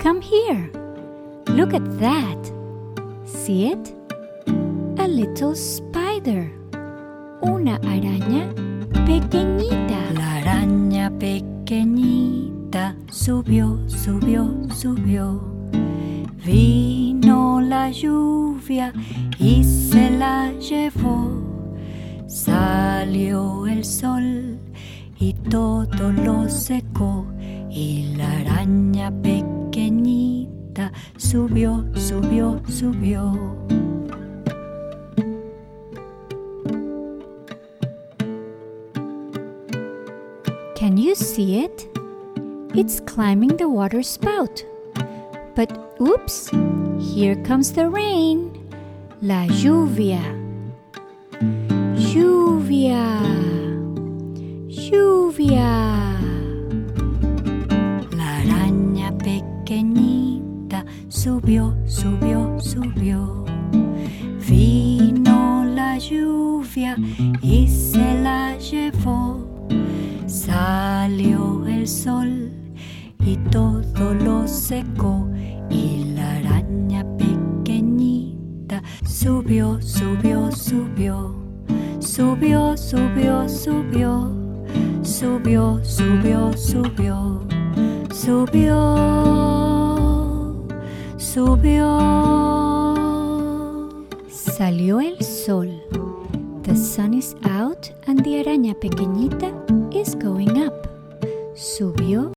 Come here. Look at that. See it? A little spider. Una araña pequeñita. La araña pequeñita subió, subió, subió. Vino la lluvia y se la llevó. Salió el sol y todo lo secó. Y la araña pequeñita subió, subió, subió. Can you see it? It's climbing the water spout. But oops, here comes the rain. La lluvia. Lluvia. Lluvia. La araña pequeñita subió, subió, subió. Vino la lluvia y se la llevó. Salió el sol y todo lo secó. Y la araña pequeñita subió, subió, subió. Subió, subió, subió. Subió, subió, subió. Subió, subió. Salió el sol. The sun is out and the araña pequeñita is going up. Subió